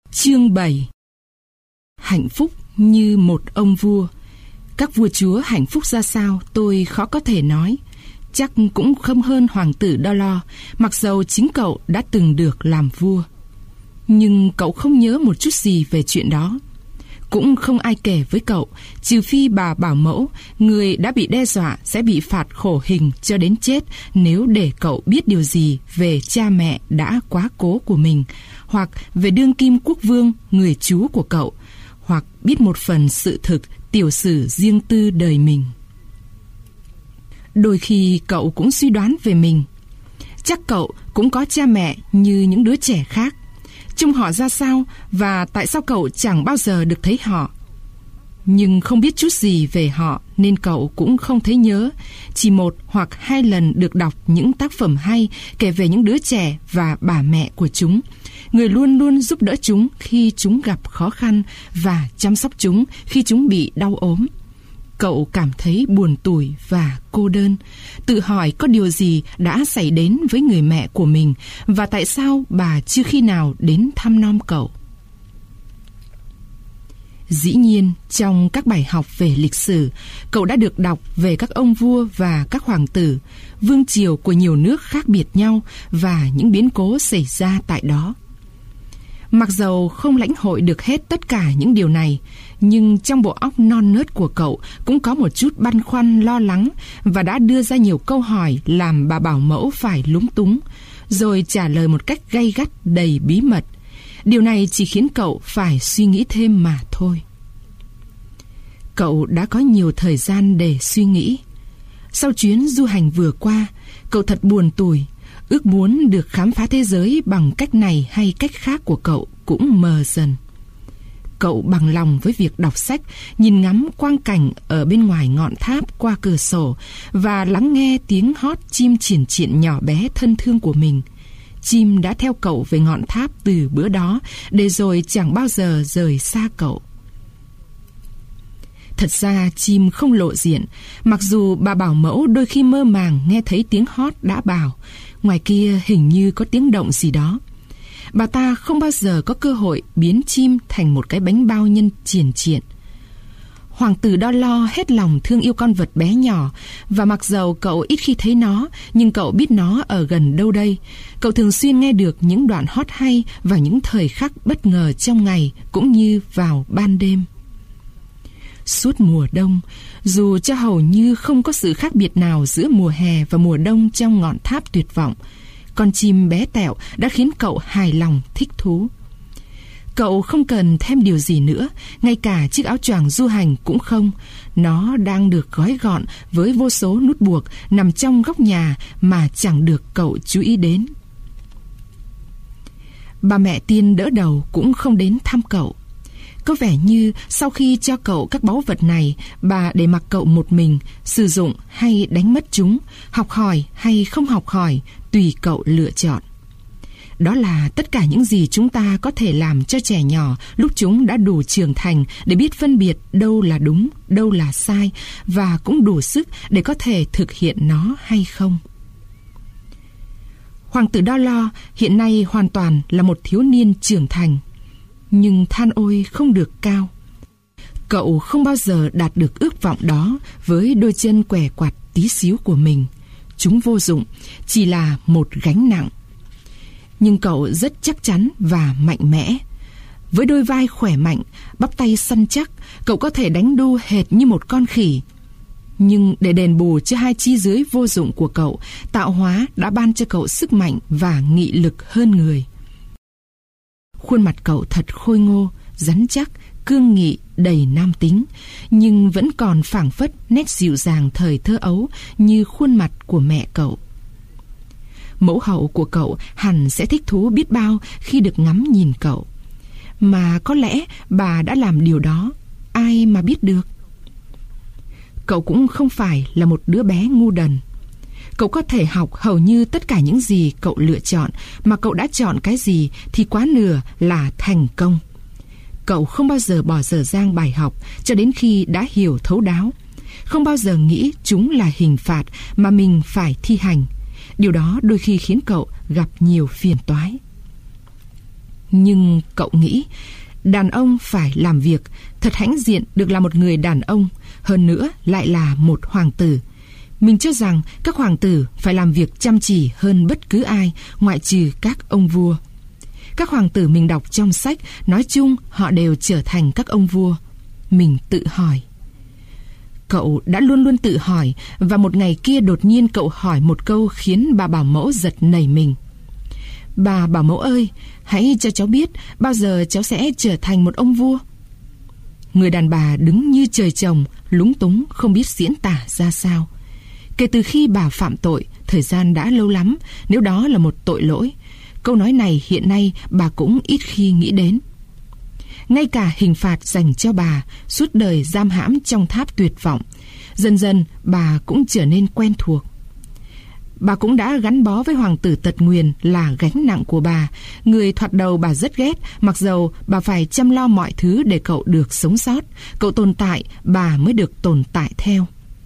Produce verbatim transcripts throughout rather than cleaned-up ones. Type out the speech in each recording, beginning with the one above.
Chương bảy. Hạnh phúc như một ông vua. Các vua chúa hạnh phúc ra sao tôi khó có thể nói. Chắc cũng không hơn hoàng tử Đo-lo, mặc dầu chính cậu đã từng được làm vua. Nhưng cậu không nhớ một chút gì về chuyện đó. Cũng không ai kể với cậu, trừ phi bà bảo mẫu, người đã bị đe dọa sẽ bị phạt khổ hình cho đến chết nếu để cậu biết điều gì về cha mẹ đã quá cố của mình, hoặc về đương kim quốc vương, người chú của cậu, hoặc biết một phần sự thực, tiểu sử riêng tư đời mình. Đôi khi cậu cũng suy đoán về mình. Chắc cậu cũng có cha mẹ như những đứa trẻ khác. Trông họ ra sao và tại sao cậu chẳng bao giờ được thấy họ. Nhưng không biết chút gì về họ nên cậu cũng không thấy nhớ. Chỉ một hoặc hai lần được đọc những tác phẩm hay kể về những đứa trẻ và bà mẹ của chúng, người luôn luôn giúp đỡ chúng khi chúng gặp khó khăn và chăm sóc chúng khi chúng bị đau ốm. Cậu cảm thấy buồn tủi và cô đơn, tự hỏi có điều gì đã xảy đến với người mẹ của mình và tại sao bà chưa khi nào đến thăm nom cậu. Dĩ nhiên, trong các bài học về lịch sử, cậu đã được đọc về các ông vua và các hoàng tử, vương triều của nhiều nước khác biệt nhau và những biến cố xảy ra tại đó. Mặc dầu không lãnh hội được hết tất cả những điều này, nhưng trong bộ óc non nớt của cậu cũng có một chút băn khoăn lo lắng và đã đưa ra nhiều câu hỏi làm bà bảo mẫu phải lúng túng, rồi trả lời một cách gay gắt đầy bí mật. Điều này chỉ khiến cậu phải suy nghĩ thêm mà thôi. Cậu đã có nhiều thời gian để suy nghĩ. Sau chuyến du hành vừa qua, cậu thật buồn tủi. Ước muốn được khám phá thế giới bằng cách này hay cách khác của cậu cũng mờ dần. Cậu bằng lòng với việc đọc sách, nhìn ngắm quang cảnh ở bên ngoài ngọn tháp qua cửa sổ và lắng nghe tiếng hót chim triển triện nhỏ bé thân thương của mình. Chim đã theo cậu về ngọn tháp từ bữa đó, để rồi chẳng bao giờ rời xa cậu. Thật ra chim không lộ diện, mặc dù bà bảo mẫu đôi khi mơ màng nghe thấy tiếng hót đã bảo, ngoài kia hình như có tiếng động gì đó. Bà ta không bao giờ có cơ hội biến chim thành một cái bánh bao nhân triển triện. Hoàng tử Đo-lo hết lòng thương yêu con vật bé nhỏ, và mặc dầu cậu ít khi thấy nó, nhưng cậu biết nó ở gần đâu đây. Cậu thường xuyên nghe được những đoạn hót hay vào những thời khắc bất ngờ trong ngày, cũng như vào ban đêm. Suốt mùa đông, dù cho hầu như không có sự khác biệt nào giữa mùa hè và mùa đông trong ngọn tháp tuyệt vọng, con chim bé tẹo đã khiến cậu hài lòng, thích thú. Cậu không cần thêm điều gì nữa, ngay cả chiếc áo choàng du hành cũng không. Nó đang được gói gọn với vô số nút buộc nằm trong góc nhà mà chẳng được cậu chú ý đến. Bà mẹ Tiên đỡ đầu cũng không đến thăm cậu. Có vẻ như sau khi cho cậu các báu vật này, bà để mặc cậu một mình, sử dụng hay đánh mất chúng, học hỏi hay không học hỏi, tùy cậu lựa chọn. Đó là tất cả những gì chúng ta có thể làm cho trẻ nhỏ lúc chúng đã đủ trưởng thành để biết phân biệt đâu là đúng, đâu là sai, và cũng đủ sức để có thể thực hiện nó hay không. Hoàng tử Đo-lo hiện nay hoàn toàn là một thiếu niên trưởng thành, nhưng than ôi không được cao. Cậu không bao giờ đạt được ước vọng đó với đôi chân què quặt tí xíu của mình. Chúng vô dụng, chỉ là một gánh nặng. Nhưng cậu rất chắc chắn và mạnh mẽ. Với đôi vai khỏe mạnh, bắp tay săn chắc, cậu có thể đánh đu hệt như một con khỉ. Nhưng để đền bù cho hai chi dưới vô dụng của cậu, tạo hóa đã ban cho cậu sức mạnh và nghị lực hơn người. Khuôn mặt cậu thật khôi ngô, rắn chắc, cương nghị, đầy nam tính, nhưng vẫn còn phảng phất nét dịu dàng thời thơ ấu như khuôn mặt của mẹ cậu. Mẫu hậu của cậu hẳn sẽ thích thú biết bao khi được ngắm nhìn cậu. Mà có lẽ bà đã làm điều đó, ai mà biết được. Cậu cũng không phải là một đứa bé ngu đần. Cậu có thể học hầu như tất cả những gì cậu lựa chọn, mà cậu đã chọn cái gì thì quá nửa là thành công. Cậu không bao giờ bỏ dở dang bài học cho đến khi đã hiểu thấu đáo. Không bao giờ nghĩ chúng là hình phạt mà mình phải thi hành. Điều đó đôi khi khiến cậu gặp nhiều phiền toái. Nhưng cậu nghĩ, đàn ông phải làm việc, thật hãnh diện được là một người đàn ông, hơn nữa lại là một hoàng tử. Mình cho rằng các hoàng tử phải làm việc chăm chỉ hơn bất cứ ai, ngoại trừ các ông vua. Các hoàng tử mình đọc trong sách, nói chung họ đều trở thành các ông vua. Mình tự hỏi. Cậu đã luôn luôn tự hỏi, và một ngày kia đột nhiên cậu hỏi một câu khiến bà bảo mẫu giật nảy mình. Bà bảo mẫu ơi, hãy cho cháu biết bao giờ cháu sẽ trở thành một ông vua. Người đàn bà đứng như trời trồng, lúng túng không biết diễn tả ra sao. Kể từ khi bà phạm tội, thời gian đã lâu lắm, nếu đó là một tội lỗi. Câu nói này hiện nay bà cũng ít khi nghĩ đến. Ngay cả hình phạt dành cho bà, suốt đời giam hãm trong tháp tuyệt vọng, dần dần bà cũng trở nên quen thuộc. Bà cũng đã gắn bó với hoàng tử tật nguyền là gánh nặng của bà, người thoạt đầu bà rất ghét, mặc dầu bà phải chăm lo mọi thứ để cậu được sống sót. Cậu tồn tại, bà mới được tồn tại theo.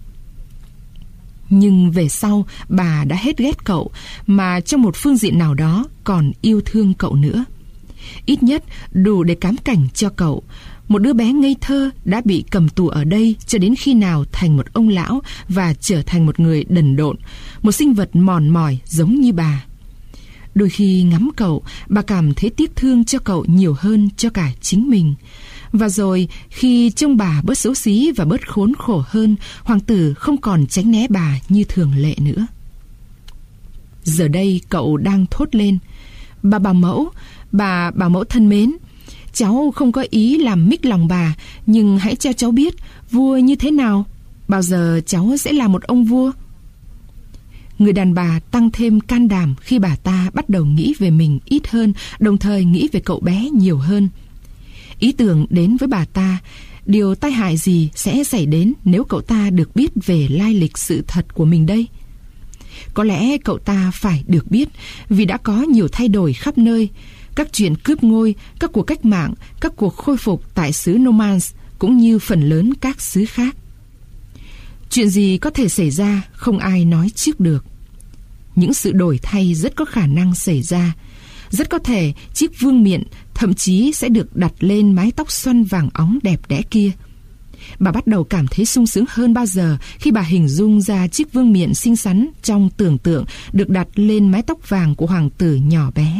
Nhưng về sau, bà đã hết ghét cậu, mà trong một phương diện nào đó còn yêu thương cậu nữa. Ít nhất đủ để cám cảnh cho cậu. Một đứa bé ngây thơ đã bị cầm tù ở đây cho đến khi nào thành một ông lão và trở thành một người đần độn, một sinh vật mòn mỏi giống như bà. Đôi khi ngắm cậu, bà cảm thấy tiếc thương cho cậu nhiều hơn cho cả chính mình. Và rồi, khi trông bà bớt xấu xí và bớt khốn khổ hơn, hoàng tử không còn tránh né bà như thường lệ nữa. Giờ đây cậu đang thốt lên. Bà bảo mẫu, bà bảo mẫu thân mến, cháu không có ý làm mích lòng bà, nhưng hãy cho cháu biết vua như thế nào. Bao giờ cháu sẽ là một ông vua? Người đàn bà tăng thêm can đảm khi bà ta bắt đầu nghĩ về mình ít hơn, đồng thời nghĩ về cậu bé nhiều hơn. Ý tưởng đến với bà ta, điều tai hại gì sẽ xảy đến nếu cậu ta được biết về lai lịch sự thật của mình đây? Có lẽ cậu ta phải được biết, vì đã có nhiều thay đổi khắp nơi. Các chuyện cướp ngôi, các cuộc cách mạng, các cuộc khôi phục tại xứ Normans, cũng như phần lớn các xứ khác. Chuyện gì có thể xảy ra không ai nói trước được. Những sự đổi thay rất có khả năng xảy ra. Rất có thể chiếc vương miện thậm chí sẽ được đặt lên mái tóc xoăn vàng óng đẹp đẽ kia. Bà bắt đầu cảm thấy sung sướng hơn bao giờ khi bà hình dung ra chiếc vương miện xinh xắn trong tưởng tượng được đặt lên mái tóc vàng của hoàng tử nhỏ bé.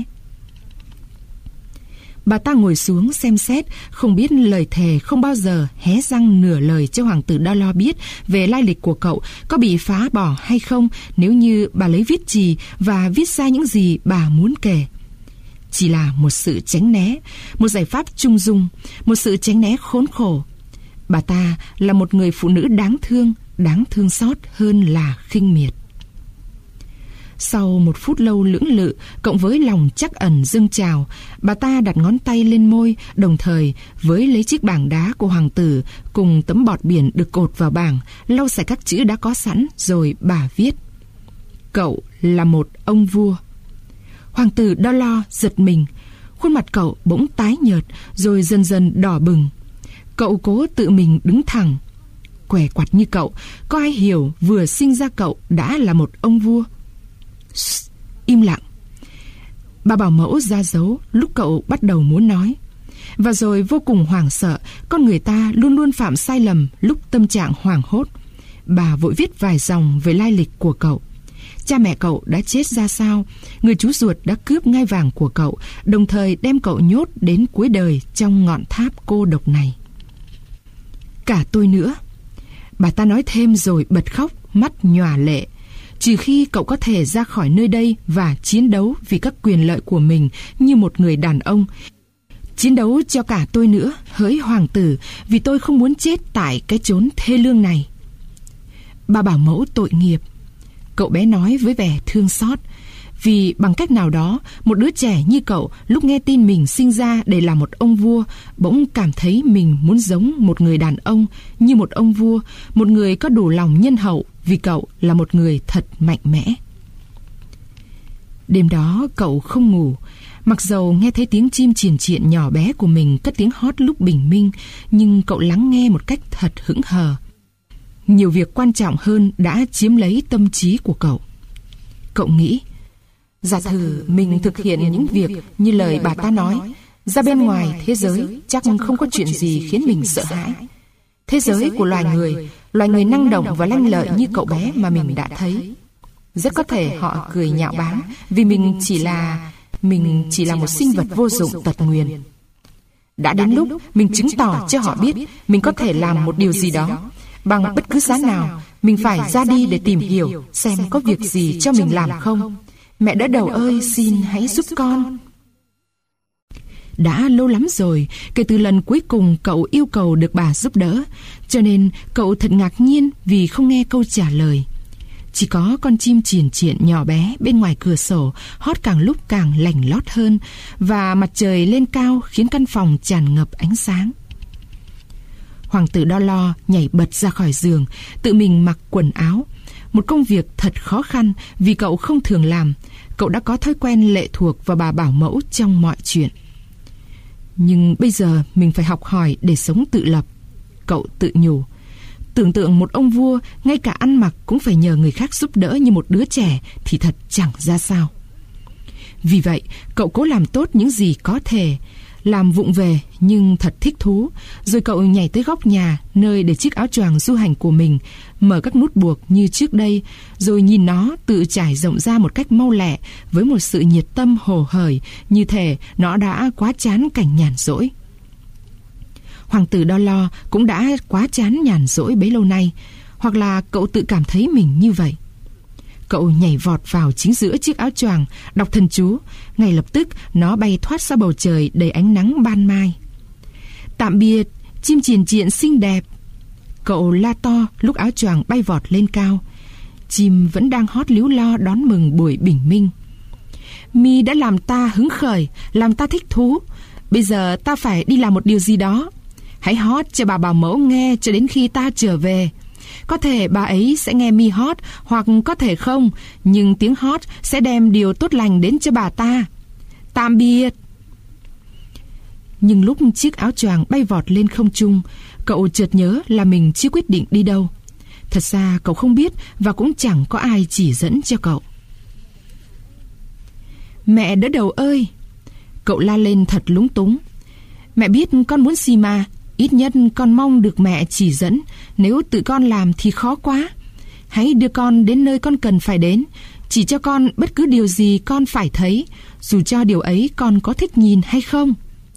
Bà ta ngồi xuống xem xét, không biết lời thề, không bao giờ hé răng nửa lời cho hoàng tử Đo biết về lai lịch của cậu có bị phá bỏ hay không nếu như bà lấy viết chì và viết ra những gì bà muốn kể. Chỉ là một sự tránh né, một giải pháp trung dung, một sự tránh né khốn khổ. Bà ta là một người phụ nữ đáng thương, đáng thương xót hơn là khinh miệt. Sau một phút lâu lưỡng lự, cộng với lòng trắc ẩn dâng trào, bà ta đặt ngón tay lên môi, đồng thời với lấy chiếc bảng đá của hoàng tử cùng tấm bọt biển được cột vào bảng, lau sạch các chữ đã có sẵn, rồi bà viết: Cậu là một ông vua. Hoàng tử Đo Lo giật mình, khuôn mặt cậu bỗng tái nhợt, rồi dần dần đỏ bừng. Cậu cố tự mình đứng thẳng. Què quặt như cậu, có ai hiểu vừa sinh ra cậu đã là một ông vua? Shh, im lặng. Bà bảo mẫu ra dấu lúc cậu bắt đầu muốn nói. Và rồi vô cùng hoảng sợ, con người ta luôn luôn phạm sai lầm lúc tâm trạng hoảng hốt. Bà vội viết vài dòng về lai lịch của cậu. Cha mẹ cậu đã chết ra sao, người chú ruột đã cướp ngai vàng của cậu, đồng thời đem cậu nhốt đến cuối đời trong ngọn tháp cô độc này. Cả tôi nữa. Bà ta nói thêm rồi bật khóc, mắt nhòa lệ. Trừ khi cậu có thể ra khỏi nơi đây và chiến đấu vì các quyền lợi của mình như một người đàn ông. Chiến đấu cho cả tôi nữa, hỡi hoàng tử, vì tôi không muốn chết tại cái chốn thê lương này. Bà bảo mẫu tội nghiệp. Cậu bé nói với vẻ thương xót. Vì bằng cách nào đó, một đứa trẻ như cậu lúc nghe tin mình sinh ra để làm một ông vua, bỗng cảm thấy mình muốn giống một người đàn ông, như một ông vua, một người có đủ lòng nhân hậu, vì cậu là một người thật mạnh mẽ. Đêm đó cậu không ngủ, mặc dầu nghe thấy tiếng chim triền triện nhỏ bé của mình cất tiếng hót lúc bình minh, nhưng cậu lắng nghe một cách thật hững hờ. Nhiều việc quan trọng hơn đã chiếm lấy tâm trí của cậu. Cậu nghĩ, Giả thử mình thực hiện những việc như lời bà ta nói, ra bên ngoài thế giới chắc không có chuyện gì khiến mình sợ hãi. Thế giới của loài người, loài người năng động và lanh lợi như cậu bé mà mình đã thấy. Rất có thể họ cười nhạo báng vì mình chỉ là mình chỉ là một sinh vật vô dụng tật nguyền. Đã đến lúc mình chứng tỏ cho họ biết mình có thể làm một điều gì đó. Bằng bất cứ giá nào, mình phải ra đi để tìm hiểu xem có việc gì cho mình làm không. Mẹ đỡ đầu ơi, xin hãy giúp con. Đã lâu lắm rồi kể từ lần cuối cùng cậu yêu cầu được bà giúp đỡ, cho nên cậu thật ngạc nhiên vì không nghe câu trả lời. Chỉ có con chim triền triện nhỏ bé bên ngoài cửa sổ hót càng lúc càng lành lót hơn, và mặt trời lên cao khiến căn phòng tràn ngập ánh sáng. Hoàng tử Đo Lo nhảy bật ra khỏi giường, tự mình mặc quần áo. Một công việc thật khó khăn vì cậu không thường làm. Cậu đã có thói quen lệ thuộc vào bà bảo mẫu trong mọi chuyện. Nhưng bây giờ mình phải học hỏi để sống tự lập, cậu tự nhủ. Tưởng tượng một ông vua ngay cả ăn mặc cũng phải nhờ người khác giúp đỡ như một đứa trẻ thì thật chẳng ra sao. Vì vậy cậu cố làm tốt những gì có thể, làm vụng về nhưng thật thích thú. Rồi cậu nhảy tới góc nhà nơi để chiếc áo choàng du hành của mình, mở các nút buộc như trước đây, rồi nhìn nó tự trải rộng ra một cách mau lẹ với một sự nhiệt tâm hồ hởi, như thể nó đã quá chán cảnh nhàn rỗi. Hoàng tử Đo Lo cũng đã quá chán nhàn rỗi bấy lâu nay, hoặc là cậu tự cảm thấy mình như vậy. Cậu nhảy vọt vào chính giữa chiếc áo choàng, đọc thần chú. Ngay lập tức nó bay thoát ra bầu trời đầy ánh nắng ban mai. Tạm biệt, chim triền triện xinh đẹp, cậu la to lúc áo choàng bay vọt lên cao. Chim vẫn đang hót líu lo đón mừng buổi bình minh. Mi đã làm ta hứng khởi, làm ta thích thú. Bây giờ ta phải đi làm một điều gì đó. Hãy hót cho bà bảo mẫu nghe cho đến khi ta trở về. Có thể bà ấy sẽ nghe mi hót, hoặc có thể không, nhưng tiếng hót sẽ đem điều tốt lành đến cho bà ta. Tạm biệt. Nhưng lúc chiếc áo choàng bay vọt lên không trung, cậu chợt nhớ là mình chưa quyết định đi đâu. Thật ra cậu không biết và cũng chẳng có ai chỉ dẫn cho cậu. Mẹ đỡ đầu ơi! Cậu la lên thật lúng túng. Mẹ biết con muốn gì mà, ít nhất con mong được mẹ chỉ dẫn. Nếu tự con làm thì khó quá. Hãy đưa con đến nơi con cần phải đến, chỉ cho con bất cứ điều gì con phải thấy, dù cho điều ấy con có thích nhìn hay không.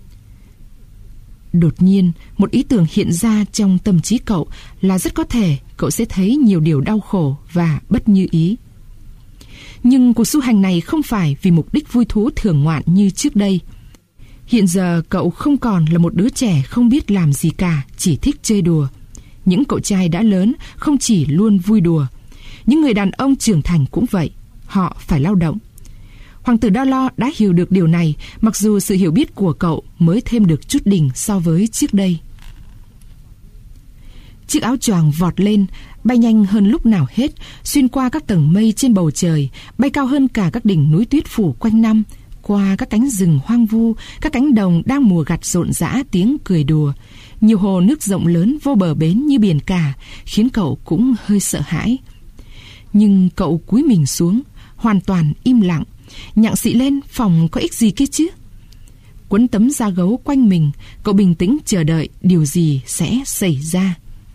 Đột nhiên, một ý tưởng hiện ra trong tâm trí cậu là rất có thể cậu sẽ thấy nhiều điều đau khổ và bất như ý. Nhưng cuộc du hành này không phải vì mục đích vui thú thưởng ngoạn như trước đây. Hiện giờ cậu không còn là một đứa trẻ không biết làm gì cả, chỉ thích chơi đùa. Những cậu trai đã lớn không chỉ luôn vui đùa. Những người đàn ông trưởng thành cũng vậy, họ phải lao động. Hoàng tử Đo Lo đã hiểu được điều này, mặc dù sự hiểu biết của cậu mới thêm được chút đỉnh so với trước đây. Chiếc áo choàng vọt lên, bay nhanh hơn lúc nào hết, xuyên qua các tầng mây trên bầu trời, bay cao hơn cả các đỉnh núi tuyết phủ quanh năm, qua các cánh rừng hoang vu, các cánh đồng đang mùa gặt rộn rã tiếng cười đùa. Nhiều hồ nước rộng lớn vô bờ bến như biển cả, khiến cậu cũng hơi sợ hãi. Nhưng cậu cúi mình xuống, hoàn toàn im lặng. Nhặng xị lên phòng có ích gì kia chứ? Quấn tấm da gấu quanh mình, cậu bình tĩnh chờ đợi điều gì sẽ xảy ra.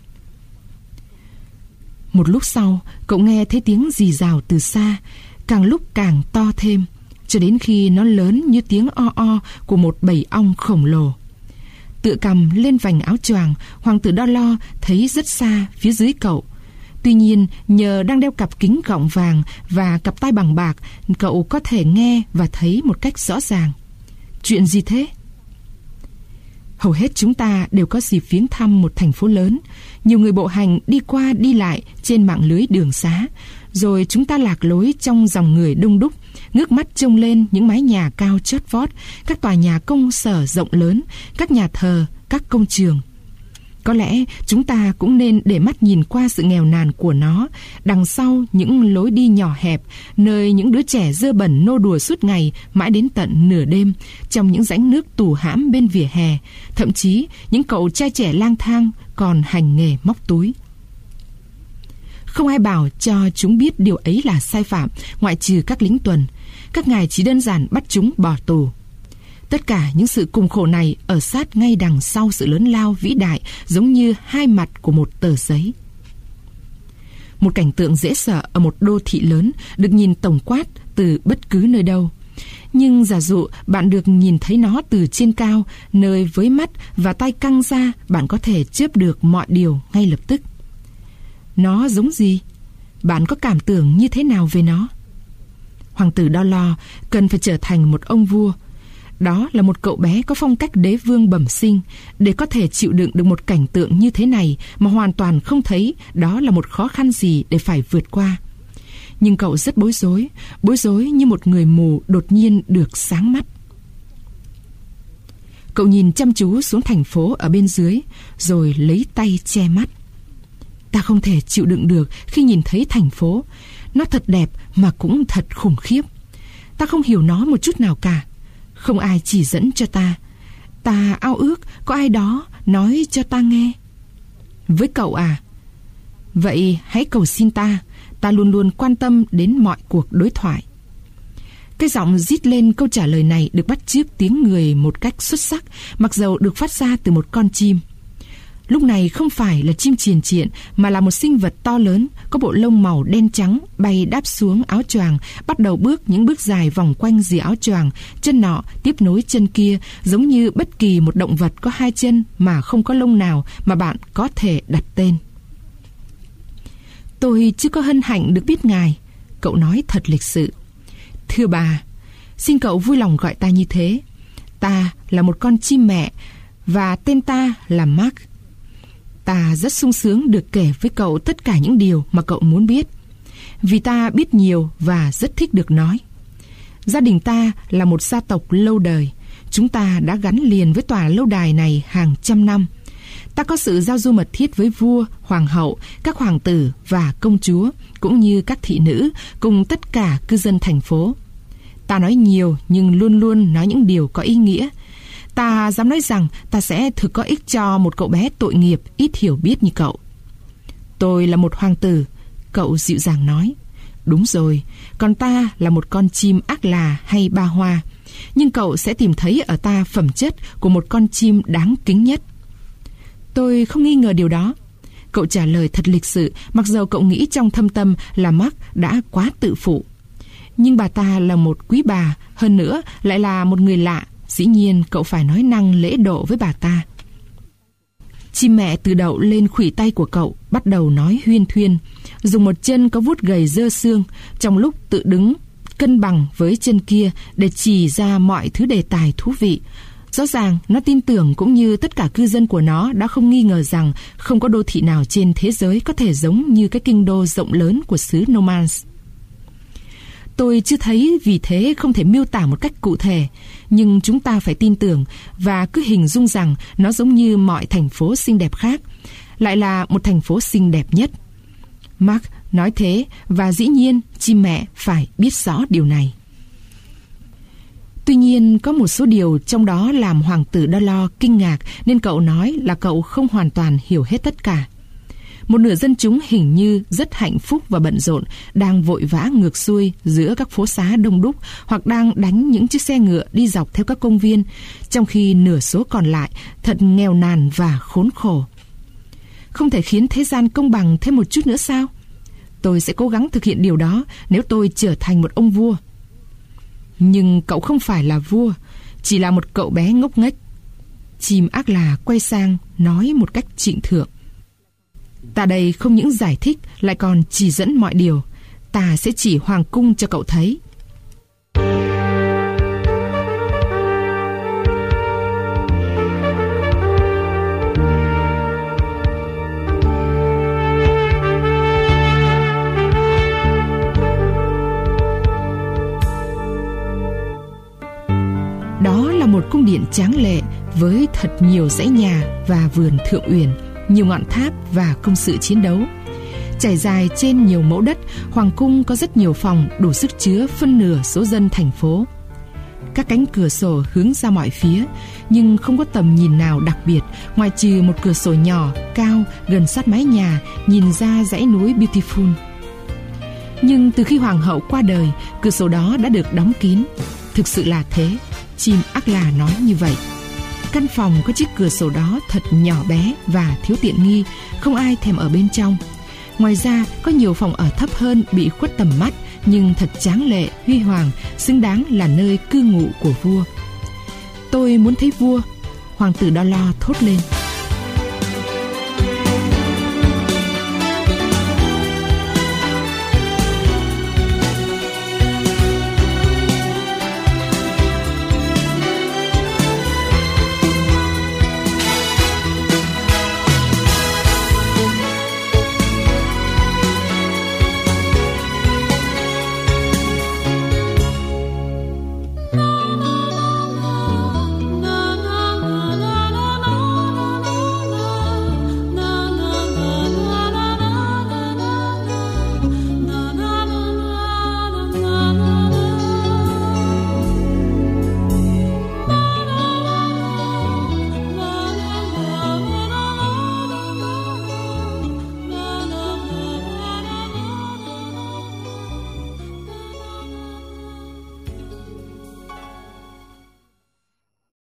Một lúc sau, cậu nghe thấy tiếng rì rào từ xa, càng lúc càng to thêm, cho đến khi nó lớn như tiếng o o của một bầy ong khổng lồ. Tựa cằm lên vành áo choàng, Hoàng tử Đo Lo thấy rất xa phía dưới cậu. Tuy nhiên, nhờ đang đeo cặp kính gọng vàng và cặp tai bằng bạc, cậu có thể nghe và thấy một cách rõ ràng. Chuyện gì thế? Hầu hết chúng ta đều có dịp viếng thăm một thành phố lớn. Nhiều người bộ hành đi qua đi lại trên mạng lưới đường xá. Rồi chúng ta lạc lối trong dòng người đông đúc, ngước mắt trông lên những mái nhà cao chót vót, các tòa nhà công sở rộng lớn, các nhà thờ, các công trường. Có lẽ chúng ta cũng nên để mắt nhìn qua sự nghèo nàn của nó, đằng sau những lối đi nhỏ hẹp, nơi những đứa trẻ dơ bẩn nô đùa suốt ngày mãi đến tận nửa đêm, trong những rãnh nước tù hãm bên vỉa hè, thậm chí những cậu trai trẻ lang thang còn hành nghề móc túi. Không ai bảo cho chúng biết điều ấy là sai phạm, ngoại trừ các lính tuần. Các ngài chỉ đơn giản bắt chúng bỏ tù. Tất cả những sự cùng khổ này ở sát ngay đằng sau sự lớn lao vĩ đại, giống như hai mặt của một tờ giấy. Một cảnh tượng dễ sợ ở một đô thị lớn được nhìn tổng quát từ bất cứ nơi đâu. Nhưng giả dụ bạn được nhìn thấy nó từ trên cao, nơi với mắt và tay căng ra, bạn có thể chớp được mọi điều ngay lập tức. Nó giống gì? Bạn có cảm tưởng như thế nào về nó? Hoàng tử Dolor cần phải trở thành một ông vua. Đó là một cậu bé có phong cách đế vương bẩm sinh. Để có thể chịu đựng được một cảnh tượng như thế này mà hoàn toàn không thấy đó là một khó khăn gì để phải vượt qua. Nhưng cậu rất bối rối, bối rối như một người mù đột nhiên được sáng mắt. Cậu nhìn chăm chú xuống thành phố ở bên dưới, rồi lấy tay che mắt. Ta không thể chịu đựng được khi nhìn thấy thành phố. Nó thật đẹp mà cũng thật khủng khiếp. Ta không hiểu nó một chút nào cả. Không ai chỉ dẫn cho ta. Ta ao ước có ai đó nói cho ta nghe. Với cậu à? Vậy hãy cầu xin ta. Ta luôn luôn quan tâm đến mọi cuộc đối thoại. Cái giọng rít lên câu trả lời này được bắt chước tiếng người một cách xuất sắc, mặc dầu được phát ra từ một con chim. Lúc này không phải là chim triền triện, mà là một sinh vật to lớn, có bộ lông màu đen trắng, bay đáp xuống áo choàng, bắt đầu bước những bước dài vòng quanh rìa áo choàng, chân nọ tiếp nối chân kia, giống như bất kỳ một động vật có hai chân mà không có lông nào mà bạn có thể đặt tên. Tôi chưa có hân hạnh được biết ngài, cậu nói thật lịch sự. Thưa bà, xin cậu vui lòng gọi ta như thế. Ta là một con chim mẹ và tên ta là Mark. Ta rất sung sướng được kể với cậu tất cả những điều mà cậu muốn biết, vì ta biết nhiều và rất thích được nói. Gia đình ta là một gia tộc lâu đời. Chúng ta đã gắn liền với tòa lâu đài này hàng trăm năm. Ta có sự giao du mật thiết với vua, hoàng hậu, các hoàng tử và công chúa, cũng như các thị nữ, cùng tất cả cư dân thành phố. Ta nói nhiều nhưng luôn luôn nói những điều có ý nghĩa. Ta dám nói rằng ta sẽ thực có ích cho một cậu bé tội nghiệp, ít hiểu biết như cậu. Tôi là một hoàng tử, cậu dịu dàng nói. Đúng rồi, còn ta là một con chim ác là hay ba hoa. Nhưng cậu sẽ tìm thấy ở ta phẩm chất của một con chim đáng kính nhất. Tôi không nghi ngờ điều đó, cậu trả lời thật lịch sự, mặc dầu cậu nghĩ trong thâm tâm là Mark đã quá tự phụ. Nhưng bà ta là một quý bà, hơn nữa lại là một người lạ. Dĩ nhiên cậu phải nói năng lễ độ với bà ta. Chim mẹ từ đậu lên khuỷu tay của cậu, bắt đầu nói huyên thuyên, dùng một chân có vuốt gầy dơ xương, trong lúc tự đứng cân bằng với chân kia để chỉ ra mọi thứ đề tài thú vị. Rõ ràng nó tin tưởng, cũng như tất cả cư dân của nó đã không nghi ngờ rằng không có đô thị nào trên thế giới có thể giống như cái kinh đô rộng lớn của xứ Normans. Tôi chưa thấy, vì thế không thể miêu tả một cách cụ thể, nhưng chúng ta phải tin tưởng và cứ hình dung rằng nó giống như mọi thành phố xinh đẹp khác, lại là một thành phố xinh đẹp nhất. Mark nói thế, và dĩ nhiên chim mẹ phải biết rõ điều này. Tuy nhiên có một số điều trong đó làm hoàng tử Dolor kinh ngạc, nên cậu nói là cậu không hoàn toàn hiểu hết tất cả. Một nửa dân chúng hình như rất hạnh phúc và bận rộn, đang vội vã ngược xuôi giữa các phố xá đông đúc, hoặc đang đánh những chiếc xe ngựa đi dọc theo các công viên, trong khi nửa số còn lại thật nghèo nàn và khốn khổ. Không thể khiến thế gian công bằng thêm một chút nữa sao? Tôi sẽ cố gắng thực hiện điều đó nếu tôi trở thành một ông vua. Nhưng cậu không phải là vua, chỉ là một cậu bé ngốc nghếch. Chim ác là quay sang nói một cách trịnh thượng. Ta đây không những giải thích, lại còn chỉ dẫn mọi điều. Ta sẽ chỉ hoàng cung cho cậu thấy. Đó là một cung điện tráng lệ với thật nhiều dãy nhà và vườn thượng uyển, nhiều ngọn tháp và công sự chiến đấu. Trải dài trên nhiều mẫu đất, hoàng cung có rất nhiều phòng đủ sức chứa phân nửa số dân thành phố. Các cánh cửa sổ hướng ra mọi phía, nhưng không có tầm nhìn nào đặc biệt ngoài trừ một cửa sổ nhỏ, cao, gần sát mái nhà, nhìn ra dãy núi Beautiful. Nhưng từ khi hoàng hậu qua đời, cửa sổ đó đã được đóng kín. Thực sự là thế, chim ác là nói như vậy. Căn phòng có chiếc cửa sổ đó thật nhỏ bé và thiếu tiện nghi, không ai thèm ở bên trong. Ngoài ra, có nhiều phòng ở thấp hơn bị khuất tầm mắt, nhưng thật tráng lệ, huy hoàng, xứng đáng là nơi cư ngụ của vua. Tôi muốn thấy vua, hoàng tử Đo Lo thốt lên.